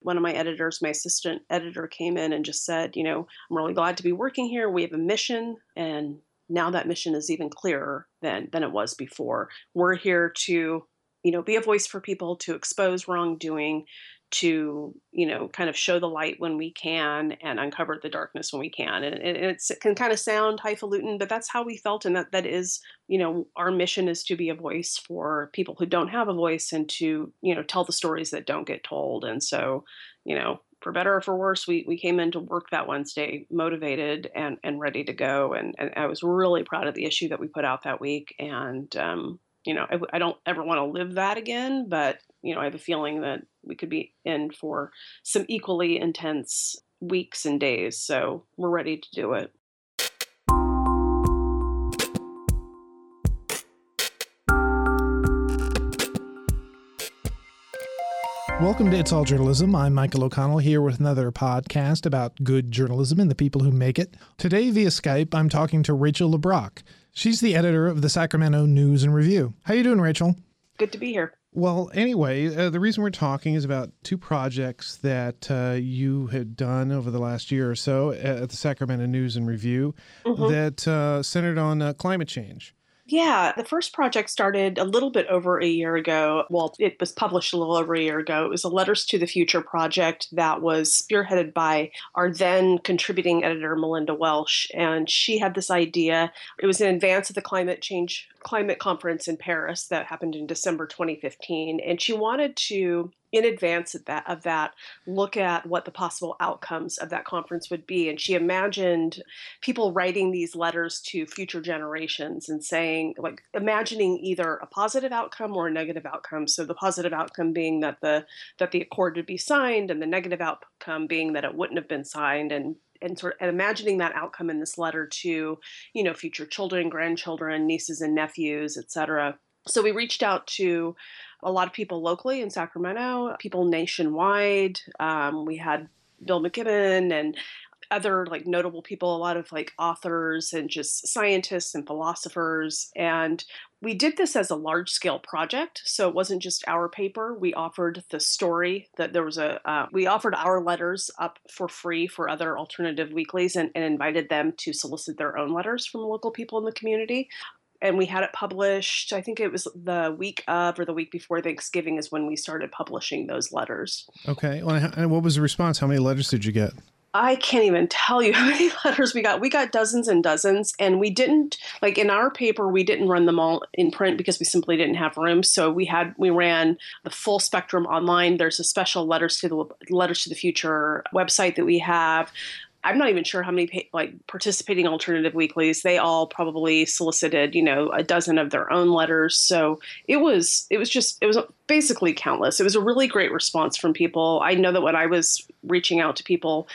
one of my editors, my assistant editor, came in and just said, I'm really glad to be working here. We have a mission, and now that mission is even clearer than it was before. We're here to, be a voice for people, to expose wrongdoing, to, kind of show the light when we can and uncover the darkness when we can. And it can kind of sound highfalutin, but that's how we felt. And that is, our mission is to be a voice for people who don't have a voice, and to, tell the stories that don't get told. And so, for better or for worse, we came into work that Wednesday motivated and ready to go. And I was really proud of the issue that we put out that week. And, I don't ever want to live that again, but, I have a feeling that we could be in for some equally intense weeks and days. So we're ready to do it. Welcome to It's All Journalism. I'm Michael O'Connell, here with another podcast about good journalism and the people who make it. Today via Skype, I'm talking to Rachel LeBrock. She's the editor of the Sacramento News and Review. How you doing, Rachel? Good to be here. Well, anyway, the reason we're talking is about two projects that you had done over the last year or so at the Sacramento News and Review that centered on climate change. Yeah, the first project started a little bit over a year ago. Well, it was published a little over a year ago. It was a Letters to the Future project that was spearheaded by our then contributing editor, Melinda Welsh. And she had this idea. It was in advance of the climate conference in Paris that happened in December 2015. And she wanted to, in advance of that, look at what the possible outcomes of that conference would be. And she imagined people writing these letters to future generations and saying, imagining either a positive outcome or a negative outcome. So the positive outcome being that the accord would be signed, and the negative outcome being that it wouldn't have been signed, and imagining that outcome in this letter to, future children, grandchildren, nieces and nephews, et cetera. So we reached out to a lot of people locally in Sacramento, people nationwide. We had Bill McKibben and other notable people, a lot of authors and just scientists and philosophers. And we did this as a large scale project. So it wasn't just our paper. We offered the story that there was we offered our letters up for free for other alternative weeklies, and invited them to solicit their own letters from local people in the community. And we had it published, I think it was the week of or the week before Thanksgiving is when we started publishing those letters. Okay. Well, and what was the response? How many letters did you get? I can't even tell you how many letters we got. We got dozens and dozens, and we didn't, in our paper, we didn't run them all in print because we simply didn't have room. So we ran the full spectrum online. There's a special Letters to the Future website that we have. I'm not even sure how many participating alternative weeklies. They all probably solicited, a dozen of their own letters. So it was basically countless. It was a really great response from people. I know that when I was reaching out to people,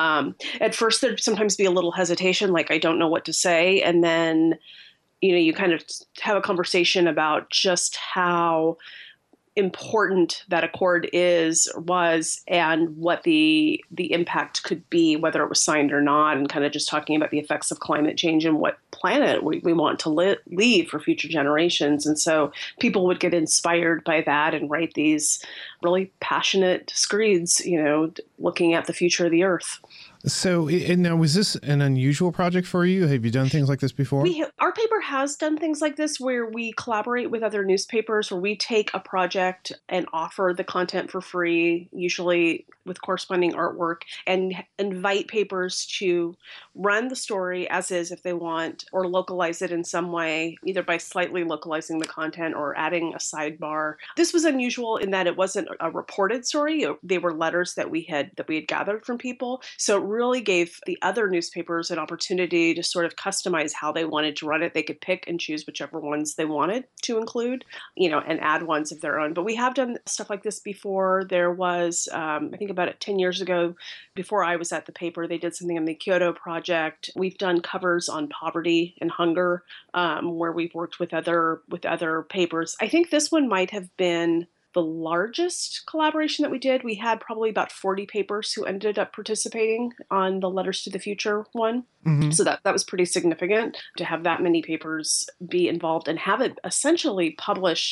at first there'd sometimes be a little hesitation, I don't know what to say. And then, you kind of have a conversation about just how important that accord was, and what the impact could be, whether it was signed or not, and kind of just talking about the effects of climate change and what planet we want to leave for future generations. And so people would get inspired by that and write these really passionate screeds, looking at the future of the earth. So now, was this an unusual project for you? Have you done things like this before? Our paper has done things like this where we collaborate with other newspapers, where we take a project and offer the content for free, usually with corresponding artwork, and invite papers to run the story as is if they want, or localize it in some way, either by slightly localizing the content or adding a sidebar. This was unusual in that it wasn't a reported story. They were letters that we had gathered from people. So it really gave the other newspapers an opportunity to sort of customize how they wanted to run it. They could pick and choose whichever ones they wanted to include, and add ones of their own. But we have done stuff like this before. There was, I think about 10 years ago, before I was at the paper, they did something on the Kyoto Project. We've done covers on poverty and hunger, where we've worked with other papers. I think this one might have been the largest collaboration that we did. We had probably about 40 papers who ended up participating on the Letters to the Future one. Mm-hmm. So that was pretty significant to have that many papers be involved and have it essentially publish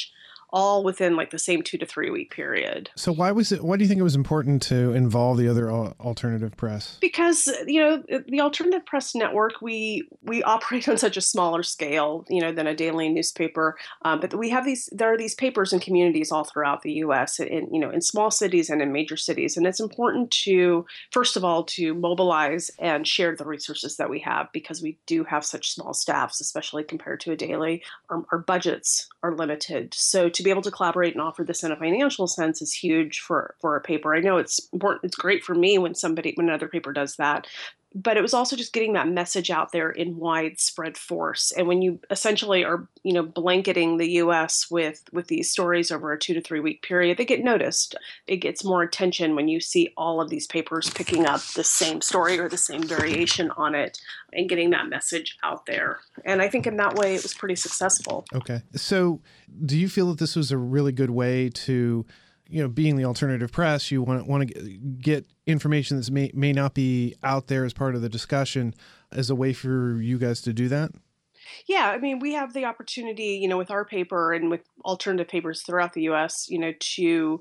all within like the same 2 to 3 week period. So why do you think it was important to involve the other alternative press? Because, the Alternative Press Network, we operate on such a smaller scale, than a daily newspaper. But there are these papers in communities all throughout the U.S. in small cities and in major cities, and it's important to, first of all, to mobilize and share the resources that we have, because we do have such small staffs, especially compared to a daily. Our budgets are limited, so to be able to collaborate and offer this in a financial sense is huge for a paper. I know it's important. It's great for me when another paper does that. But it was also just getting that message out there in widespread force. And when you essentially are, blanketing the U.S. with these stories over a 2 to 3 week period, they get noticed. It gets more attention when you see all of these papers picking up the same story or the same variation on it and getting that message out there. And I think in that way, it was pretty successful. Okay. So do you feel that this was a really good way to, being the alternative press, you want to get information that may not be out there as part of the discussion as a way for you guys to do that? Yeah, I mean, we have the opportunity, with our paper and with alternative papers throughout the U.S., to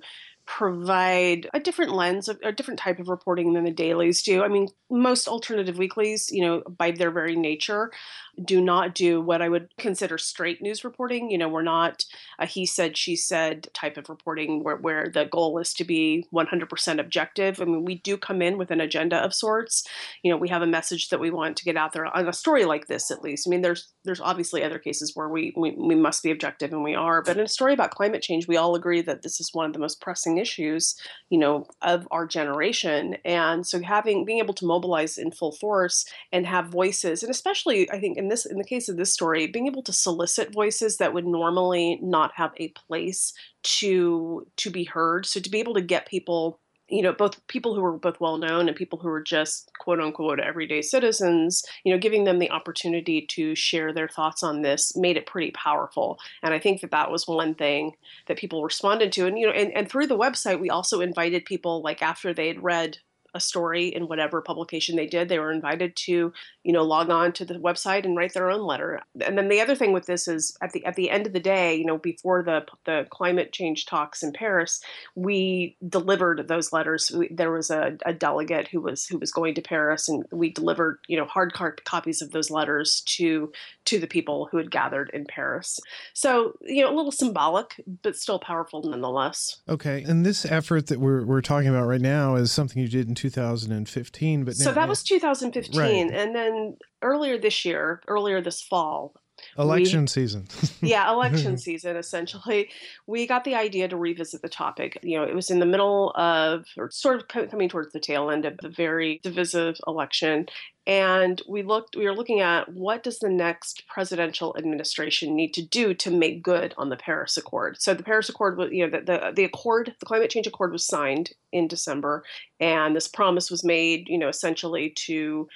provide a different lens, a different type of reporting than the dailies do. I mean, most alternative weeklies, by their very nature, do not do what I would consider straight news reporting. We're not a he said, she said type of reporting where the goal is to be 100% objective. I mean, we do come in with an agenda of sorts. We have a message that we want to get out there on a story like this, at least. I mean, there's obviously other cases where we must be objective, and we are. But in a story about climate change, we all agree that this is one of the most pressing issues, of our generation. And so being able to mobilize in full force and have voices, and especially I think in the case of this story, being able to solicit voices that would normally not have a place to be heard. So to be able to get people, both people who are both well known and people who are just quote unquote everyday citizens, giving them the opportunity to share their thoughts on this made it pretty powerful. And I think that was one thing that people responded to. And, and through the website, we also invited people, like after they had read a story in whatever publication they did, they were invited to, log on to the website and write their own letter. And then the other thing with this is at the end of the day, before the climate change talks in Paris, we delivered those letters. There was a delegate who was going to Paris, and we delivered, hard copies of those letters to the people who had gathered in Paris. So, a little symbolic, but still powerful nonetheless. Okay. And this effort that we're talking about right now is something you did in 2015. But so that was 2015. Right. And then earlier this fall, election season. Yeah, election season, essentially. We got the idea to revisit the topic. It was in the middle of, or sort of coming towards the tail end of the very divisive election. And we were looking at what does the next presidential administration need to do to make good on the Paris Accord. So the Paris Accord was, the accord, the climate change accord was signed in December. And this promise was made, essentially to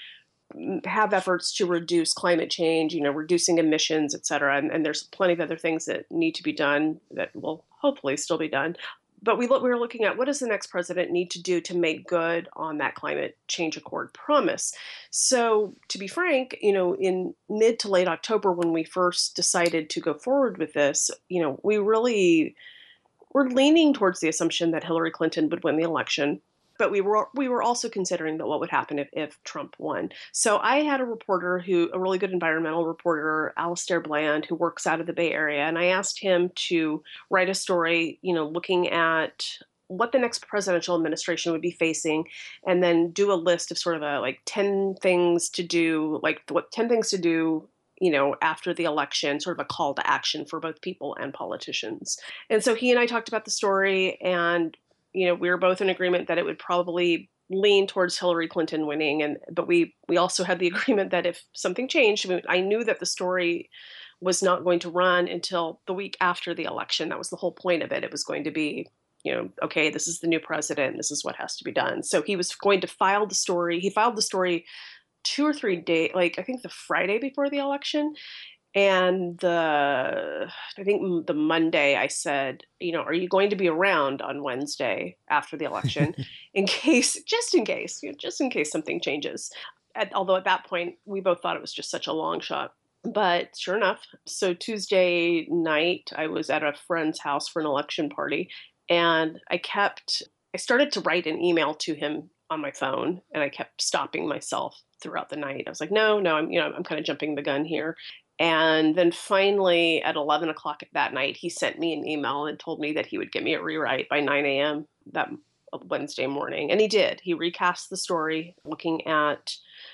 have efforts to reduce climate change, reducing emissions, et cetera. And there's plenty of other things that need to be done that will hopefully still be done. But we were looking at what does the next president need to do to make good on that climate change accord promise. So to be frank, in mid to late October, when we first decided to go forward with this, we really were leaning towards the assumption that Hillary Clinton would win the election. But we were also considering that what would happen if Trump won. So I had a really good environmental reporter, Alistair Bland, who works out of the Bay Area, and I asked him to write a story, looking at what the next presidential administration would be facing, and then do a list of sort of 10 things to do, 10 things to do after the election, sort of a call to action for both people and politicians. And so he and I talked about the story, and we were both in agreement that it would probably lean towards Hillary Clinton winning. But we also had the agreement that if something changed, I knew that the story was not going to run until the week after the election. That was the whole point of it. It was going to be, okay, this is the new president. This is what has to be done. So he was going to file the story. He filed the story 2 or 3 days, I think the Friday before the election. And I think the Monday I said, are you going to be around on Wednesday after the election just in case something changes. Although at that point, we both thought it was just such a long shot. But sure enough, so Tuesday night, I was at a friend's house for an election party, and I started to write an email to him on my phone, and I kept stopping myself throughout the night. I was like, no, no, I'm kind of jumping the gun here. And then finally, at 11 o'clock that night, he sent me an email and told me that he would get me a rewrite by 9 a.m. that Wednesday morning. And he did. He recast the story, looking at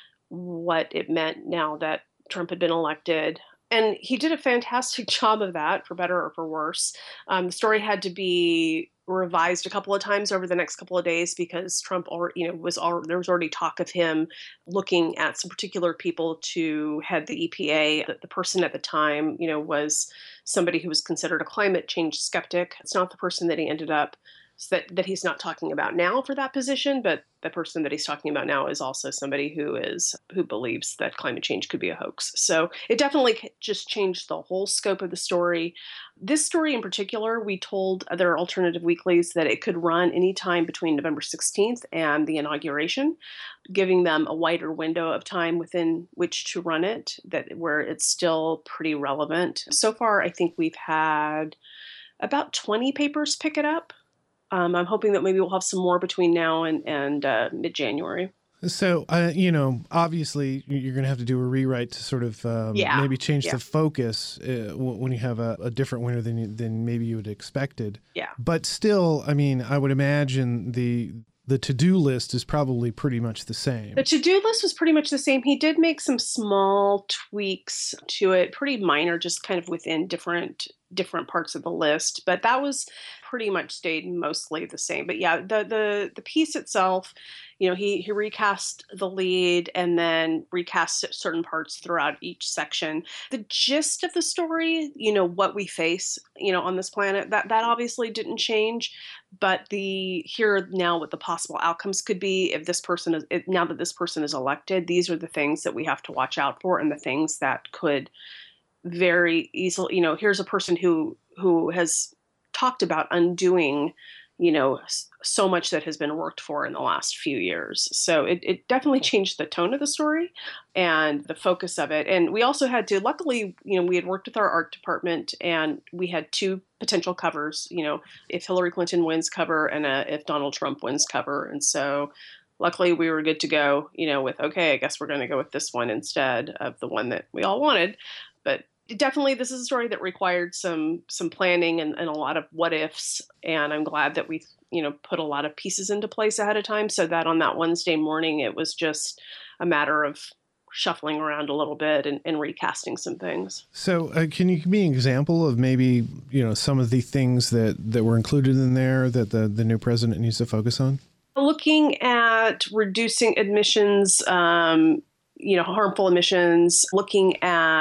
what it meant now that Trump had been elected. And he did a fantastic job of that, for better or for worse. The story had to be revised a couple of times over the next couple of days because Trump already, there was already talk of him looking at some particular people to head the EPA. The person at the time, was somebody who was considered a climate change skeptic. It's not the person that he ended up that he's not talking about now for that position, but the person that he's talking about now is also somebody who believes that climate change could be a hoax. So it definitely just changed the whole scope of the story. This story in particular, we told other alternative weeklies that it could run anytime between November 16th and the inauguration, giving them a wider window of time within which to run it, that where it's still pretty relevant. So far, I think we've had about 20 papers pick it up. I'm hoping that maybe we'll have some more between now and mid-January. So, obviously you're going to have to do a rewrite to sort of maybe change the focus when you have a different winner than maybe you would expected. Yeah. But still, I mean, I would imagine the to-do list is probably pretty much the same. The to-do list was pretty much the same. He did make some small tweaks to it, pretty minor, just kind of within different parts of the list, but that was pretty much stayed mostly the same. But yeah, the piece itself, he recast the lead and then recast certain parts throughout each section. The gist of the story, what we face, on this planet, that obviously didn't change, but here now what the possible outcomes could be if now that this person is elected, these are the things that we have to watch out for and the things that could very easily, here's a person who has talked about undoing, so much that has been worked for in the last few years. So it definitely changed the tone of the story and the focus of it. And we also had to, luckily, we had worked with our art department and we had two potential covers, if Hillary Clinton wins cover and if Donald Trump wins cover. And so luckily we were good to go, with, okay, I guess we're going to go with this one instead of the one that we all wanted. But definitely, this is a story that required some planning and a lot of what ifs. And I'm glad that we, put a lot of pieces into place ahead of time so that on that Wednesday morning, it was just a matter of shuffling around a little bit and recasting some things. So can you give me an example of maybe, some of the things that were included in there that the new president needs to focus on? Looking at reducing emissions, harmful emissions, looking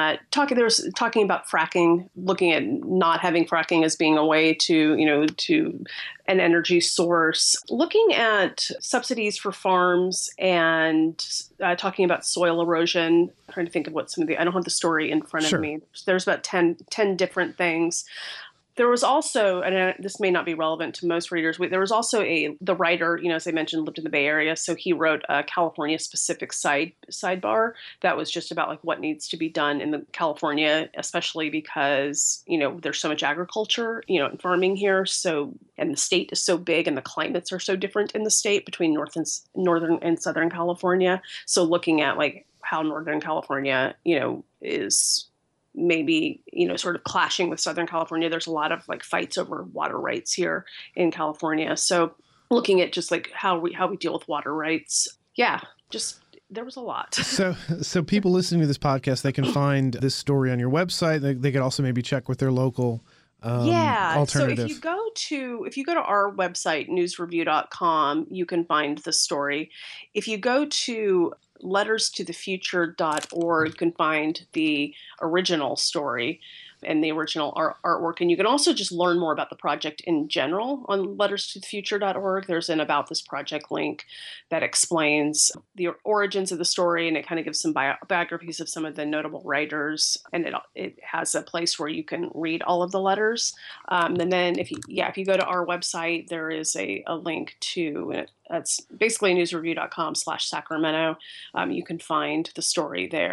about fracking, looking at not having fracking as being a way to an energy source, looking at subsidies for farms and talking about soil erosion. I'm trying to think of what I don't have the story in front of me. There's about 10 different things. There was also, and this may not be relevant to most readers, there was also the writer, as I mentioned, lived in the Bay Area, so he wrote a California-specific sidebar that was just about like what needs to be done in California, especially because, there's so much agriculture, and farming here, and the state is so big and the climates are so different in the state between northern and Southern California. So looking at like how Northern California, is maybe, sort of clashing with Southern California. There's a lot of like fights over water rights here in California. So looking at just like how we deal with water rights. Yeah, just there was a lot. So people listening to this podcast, they can find this story on your website. They could also maybe check with their local alternative. So if you go to our website, newsreview.com, you can find the story. If you go to letterstothefuture.org, you can find the original story and the original artwork. And you can also just learn more about the project in general on letterstothefuture.org. There's an About This Project link that explains the origins of the story, and it kind of gives some biographies of some of the notable writers. And it has a place where you can read all of the letters. And then if you go to our website, there is a link to, it's basically newsreview.com/Sacramento. You can find the story there.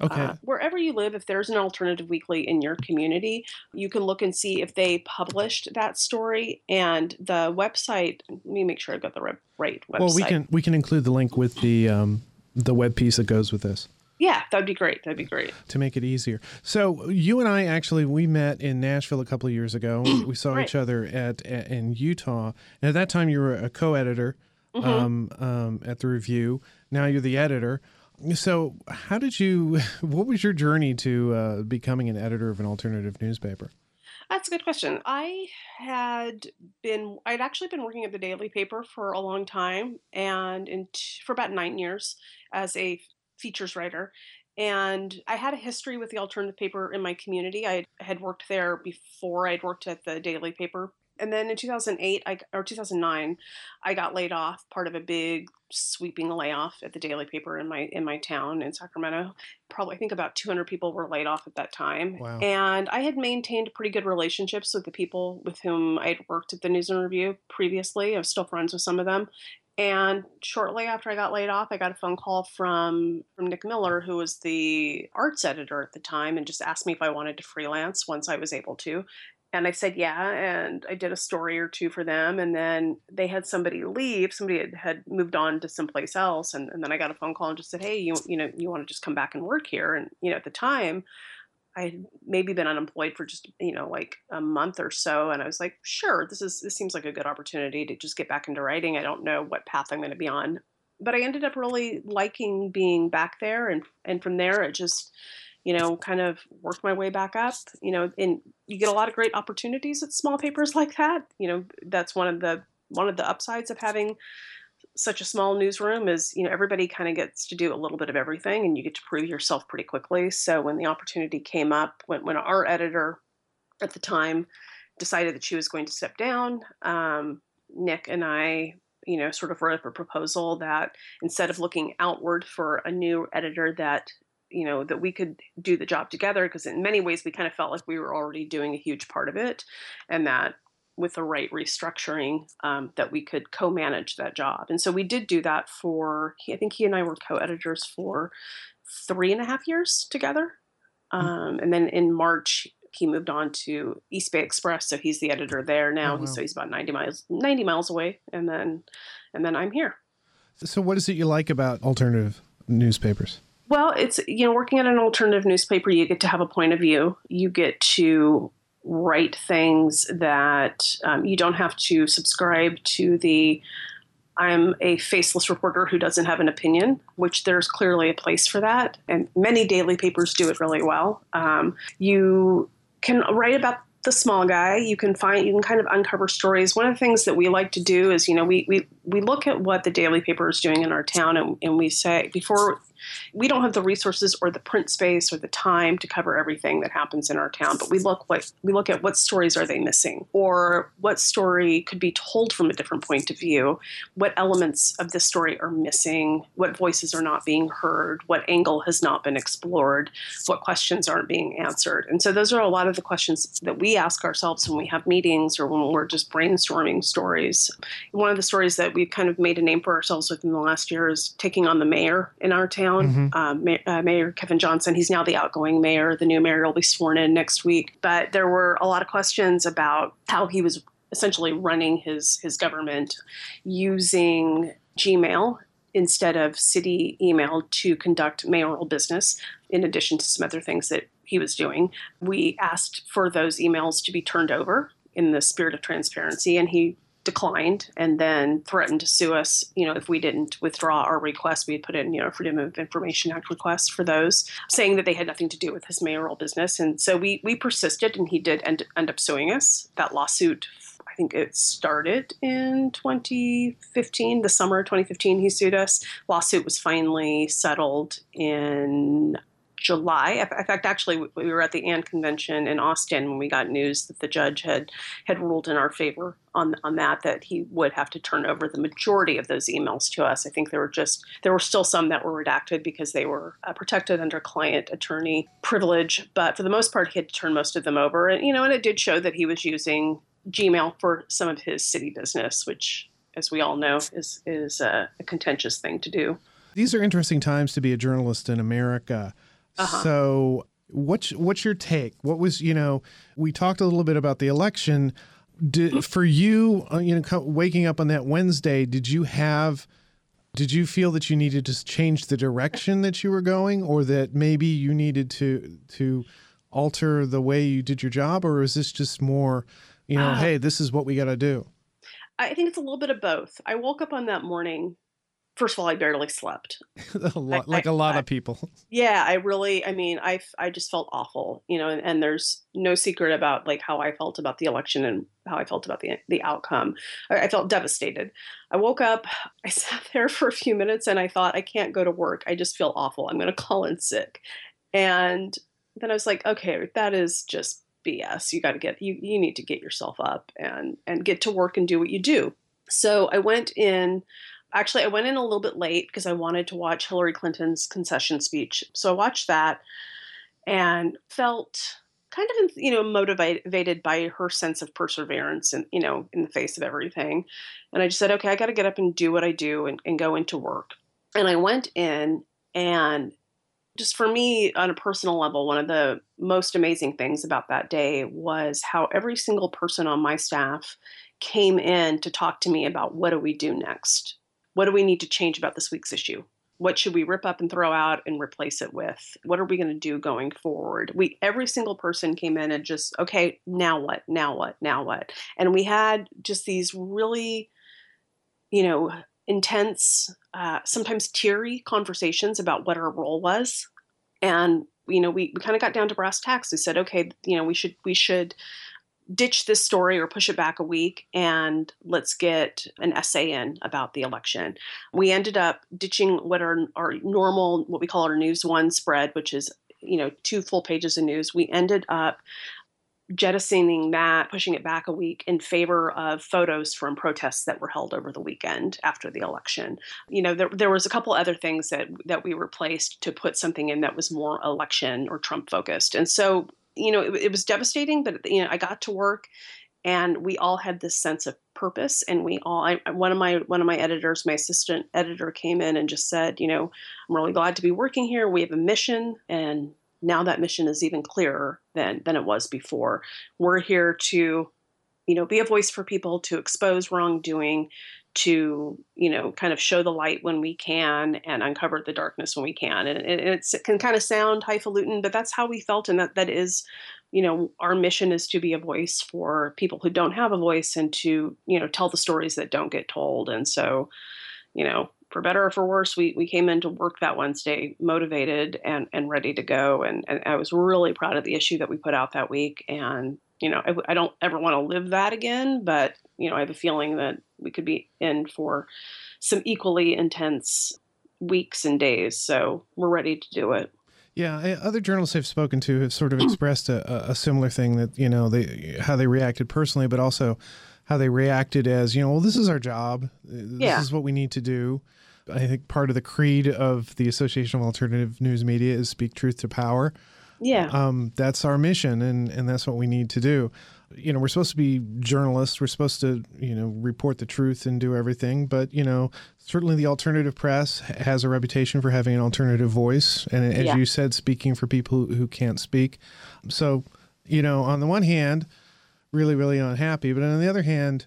Okay. Wherever you live, if there's an alternative weekly in your community, you can look and see if they published that story. And the website, let me make sure I've got the right Well, website. we can include the link with the web piece that goes with this. Yeah, that'd be great. That'd be great. To make it easier. So you and I actually, we met in Nashville a couple of years ago. We saw Right. each other in Utah. And at that time, you were a co-editor at the Review. Now you're the editor. So what was your journey to becoming an editor of an alternative newspaper? That's a good question. I'd actually been working at the daily paper for a long time and for about 9 years as a features writer. And I had a history with the alternative paper in my community. I had worked there before I'd worked at the daily paper. And then in 2009, I got laid off, part of a big sweeping layoff at the daily paper in my town in Sacramento. Probably, I think about 200 people were laid off at that time. Wow. And I had maintained pretty good relationships with the people with whom I'd worked at the News and Review previously. I was still friends with some of them. And shortly after I got laid off, I got a phone call from Nick Miller, who was the arts editor at the time, and just asked me if I wanted to freelance once I was able to. And I said, yeah. And I did a story or two for them. And then they had somebody leave. Somebody had moved on to someplace else. And then I got a phone call and just said, hey, you want to just come back and work here? And, at the time, I had maybe been unemployed for just, like a month or so. And I was like, sure, this seems like a good opportunity to just get back into writing. I don't know what path I'm going to be on. But I ended up really liking being back there. And from there, it just, kind of worked my way back up, and you get a lot of great opportunities at small papers like that. That's one of the upsides of having such a small newsroom is, everybody kind of gets to do a little bit of everything and you get to prove yourself pretty quickly. So when the opportunity came up, when our editor at the time decided that she was going to step down, Nick and I, sort of wrote up a proposal that instead of looking outward for a new editor that we could do the job together, because in many ways we kind of felt like we were already doing a huge part of it, and that with the right restructuring, that we could co-manage that job. And so we did do that I think he and I were co-editors for 3.5 years together. And then in March, he moved on to East Bay Express, so he's the editor there now. Oh, wow. He's about 90 miles away, and then I'm here. So what is it you like about alternative newspapers? Well, it's, working at an alternative newspaper, you get to have a point of view. You get to write things that you don't have to subscribe to I'm a faceless reporter who doesn't have an opinion, which there's clearly a place for that. And many daily papers do it really well. You can write about the small guy. You can kind of uncover stories. One of the things that we like to do is, we look at what the daily paper is doing in our town, and we say, before we don't have the resources or the print space or the time to cover everything that happens in our town, but we look at what stories are they missing, or what story could be told from a different point of view, what elements of the story are missing, what voices are not being heard, what angle has not been explored, what questions aren't being answered. And so those are a lot of the questions that we ask ourselves when we have meetings or when we're just brainstorming stories. One of the stories that we've kind of made a name for ourselves within the last year is taking on the mayor in our town. Mayor Kevin Johnson. He's now the outgoing mayor. The new mayor will be sworn in next week. But there were a lot of questions about how he was essentially running his government using Gmail instead of city email to conduct mayoral business, in addition to some other things that he was doing. We asked for those emails to be turned over in the spirit of transparency, and he declined and then threatened to sue us, if we didn't withdraw our request. We had put in, Freedom of Information Act requests for those, saying that they had nothing to do with his mayoral business. And so we persisted, and he did end up suing us. That lawsuit, I think it started in 2015, the summer of 2015, he sued us. Lawsuit was finally settled in July. In fact, actually, we were at the AND convention in Austin when we got news that the judge had ruled in our favor on that he would have to turn over the majority of those emails to us. I think there were still some that were redacted because they were protected under client-attorney privilege. But for the most part, he had to turn most of them over. And, and it did show that he was using Gmail for some of his city business, which, as we all know, is a contentious thing to do. These are interesting times to be a journalist in America. Uh-huh. So what's your take? What was, we talked a little bit about the election. For you, waking up on that Wednesday, did you feel that you needed to change the direction that you were going, or that maybe you needed to alter the way you did your job? Or is this just more, hey, this is what we got to do? I think it's a little bit of both. I woke up on that morning. First of all, I barely slept. A lot, like a lot of people. Yeah, I just felt awful, and there's no secret about like how I felt about the election and how I felt about the outcome. I felt devastated. I woke up, I sat there for a few minutes and I thought, I can't go to work. I just feel awful. I'm going to call in sick. And then I was like, okay, that is just BS. You need to get yourself up and get to work and do what you do. So I went in. Actually, I went in a little bit late because I wanted to watch Hillary Clinton's concession speech. So I watched that and felt kind of, motivated by her sense of perseverance and, in the face of everything. And I just said, okay, I got to get up and do what I do and go into work. And I went in, and just for me on a personal level, one of the most amazing things about that day was how every single person on my staff came in to talk to me about, what do we do next? What do we need to change about this week's issue? What should we rip up and throw out and replace it with? What are we going to do going forward? Every single person came in and just, okay, now what? Now what? Now what? And we had just these really, intense, sometimes teary conversations about what our role was. And, we kind of got down to brass tacks. We said, okay, we should ditch this story or push it back a week, and let's get an essay in about the election. We ended up ditching what our normal, what we call our News One spread, which is, 2 full pages of news. We ended up jettisoning that, pushing it back a week in favor of photos from protests that were held over the weekend after the election. There was a couple other things that we replaced to put something in that was more election or Trump focused. And so it was devastating, but I got to work, and we all had this sense of purpose. And one of my editors, my assistant editor, came in and just said, I'm really glad to be working here. We have a mission, and now that mission is even clearer than it was before. We're here to, be a voice for people, to expose wrongdoing, to, kind of show the light when we can and uncover the darkness when we can. And it can kind of sound highfalutin, but that's how we felt. And that is, our mission is to be a voice for people who don't have a voice, and to, tell the stories that don't get told. And so, for better or for worse, we came into work that Wednesday motivated and ready to go. And I was really proud of the issue that we put out that week. And, I don't ever want to live that again, but, I have a feeling that we could be in for some equally intense weeks and days. So we're ready to do it. Yeah, other journalists I've spoken to have sort of expressed a similar thing, that, how they reacted personally, but also how they reacted as, well, this is our job. This is what we need to do. I think part of the creed of the Association of Alternative News Media is speak truth to power. Yeah. That's our mission, and that's what we need to do. We're supposed to be journalists. We're supposed to, report the truth and do everything. But, certainly the alternative press has a reputation for having an alternative voice. And as you said, speaking for people who can't speak. So, on the one hand, really, really unhappy. But on the other hand,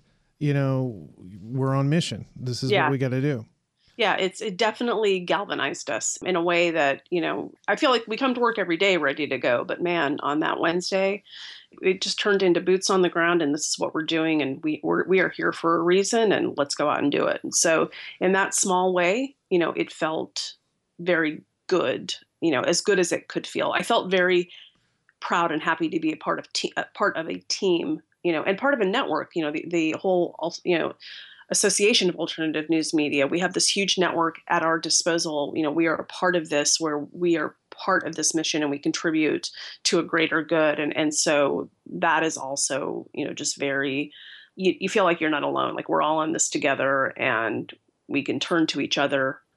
we're on mission. This is what we got to do. Yeah, it definitely galvanized us in a way that, I feel like we come to work every day ready to go. But man, on that Wednesday, it just turned into boots on the ground, and this is what we're doing. And we are here for a reason, and let's go out and do it. And so in that small way, it felt very good, as good as it could feel. I felt very proud and happy to be a part of a team, and part of a network, the whole, Association of Alternative News Media. We have this huge network at our disposal. We are a part of this, where we are part of this mission, and we contribute to a greater good. And so that is also, just very, you feel like you're not alone. Like, we're all in this together, and we can turn to each other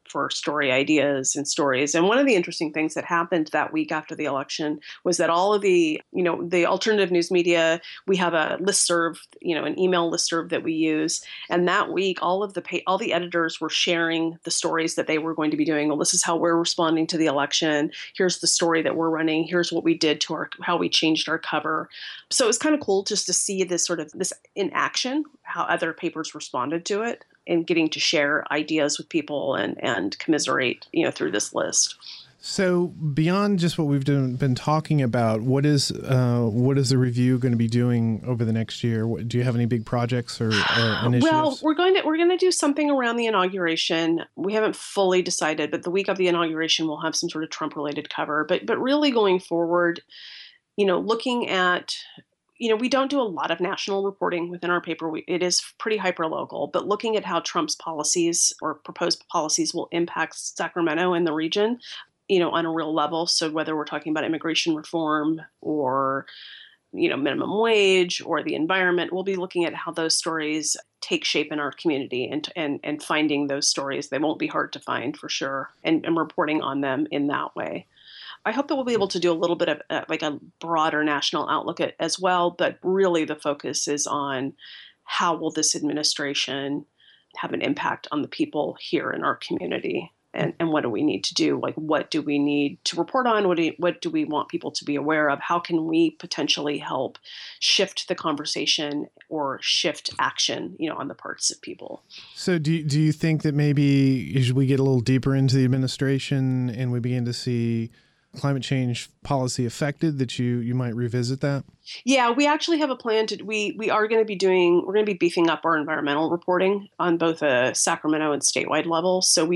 for story ideas and stories. And one of the interesting things that happened that week after the election was that all of the alternative news media, we have a listserv, an email listserv that we use. And that week, all the editors were sharing the stories that they were going to be doing. Well, this is how we're responding to the election. Here's the story that we're running. Here's what we did to how we changed our cover. So it was kind of cool just to see this in action, how other papers responded to it, and getting to share ideas with people and commiserate, through this list. So beyond just what we've been talking about, what is the review going to be doing over the next year? Do you have any big projects or initiatives? Well, we're going to do something around the inauguration. We haven't fully decided, but the week of the inauguration, we'll have some sort of Trump-related cover. But really going forward, looking at, we don't do a lot of national reporting within our paper. It is pretty hyper-local, but looking at how Trump's policies or proposed policies will impact Sacramento and the region, on a real level. So whether we're talking about immigration reform or, minimum wage or the environment, we'll be looking at how those stories take shape in our community and finding those stories. They won't be hard to find for sure, and reporting on them in that way. I hope that we'll be able to do a little bit of a broader national outlook as well, but really the focus is on how will this administration have an impact on the people here in our community, and what do we need to do? What do we need to report on? What do we want people to be aware of? How can we potentially help shift the conversation or shift action, on the parts of people? So do you think that maybe as we get a little deeper into the administration and we begin to see climate change policy affected, that you might revisit that? Yeah, we actually have a plan we are going to be beefing up our environmental reporting on both a Sacramento and statewide level. So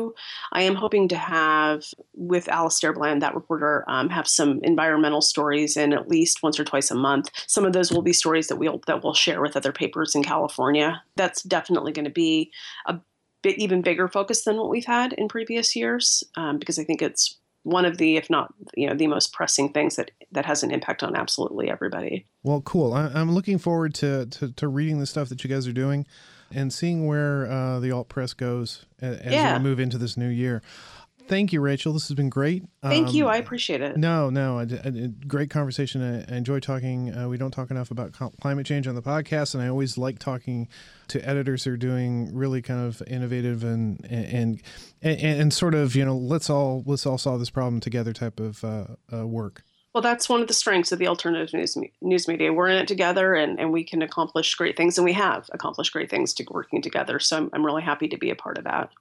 I am hoping to have, with Alistair Bland, that reporter, have some environmental stories in at least once or twice a month. Some of those will be stories that we'll share with other papers in California. That's definitely going to be a bit even bigger focus than what we've had in previous years, because I think it's one of the, if not, the most pressing things that has an impact on absolutely everybody. Well, cool. I'm looking forward to reading the stuff that you guys are doing and seeing where the alt press goes as we move into this new year. Thank you, Rachel. This has been great. Thank you. I appreciate it. No, great conversation. I enjoy talking. We don't talk enough about climate change on the podcast, and I always like talking to editors who are doing really kind of innovative and sort of, let's all solve this problem together type of work. Well, that's one of the strengths of the alternative news media. We're in it together, and we can accomplish great things, and we have accomplished great things working together. So I'm really happy to be a part of that.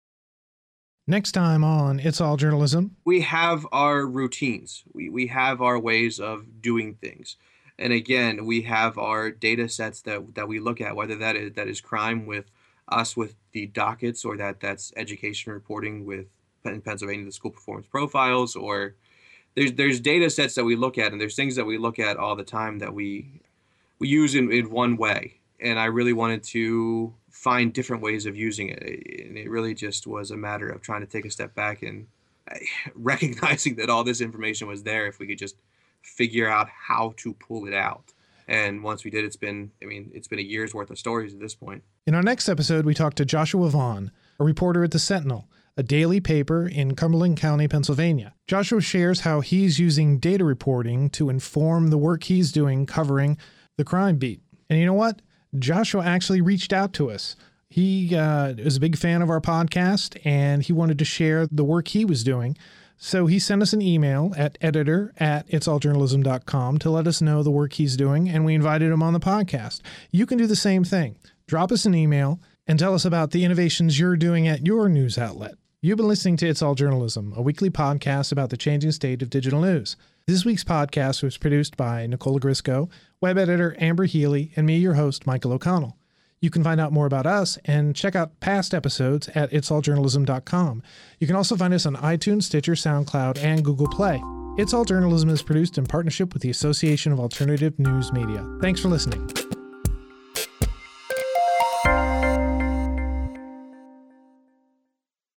Next time on It's All Journalism. We have our routines. We have our ways of doing things. And again, we have our data sets that we look at, whether that is crime with us with the dockets, or that's education reporting with, in Pennsylvania, the school performance profiles, or there's data sets that we look at, and there's things that we look at all the time that we use in one way. And I really wanted to find different ways of using it. And it really just was a matter of trying to take a step back and recognizing that all this information was there if we could just figure out how to pull it out. And once we did, it's been a year's worth of stories at this point. In our next episode, we talk to Joshua Vaughn, a reporter at the Sentinel, a daily paper in Cumberland County, Pennsylvania. Joshua shares how he's using data reporting to inform the work he's doing covering the crime beat. And you know what? Joshua actually reached out to us. He is a big fan of our podcast, and he wanted to share the work he was doing. So he sent us an email at editor@itsalljournalism.com to let us know the work he's doing, and we invited him on the podcast. You can do the same thing. Drop us an email and tell us about the innovations you're doing at your news outlet. You've been listening to It's All Journalism, a weekly podcast about the changing state of digital news. This week's podcast was produced by Nicola Grisco, web editor Amber Healy, and me, your host, Michael O'Connell. You can find out more about us and check out past episodes at itsalljournalism.com. You can also find us on iTunes, Stitcher, SoundCloud, and Google Play. It's All Journalism is produced in partnership with the Association of Alternative News Media. Thanks for listening.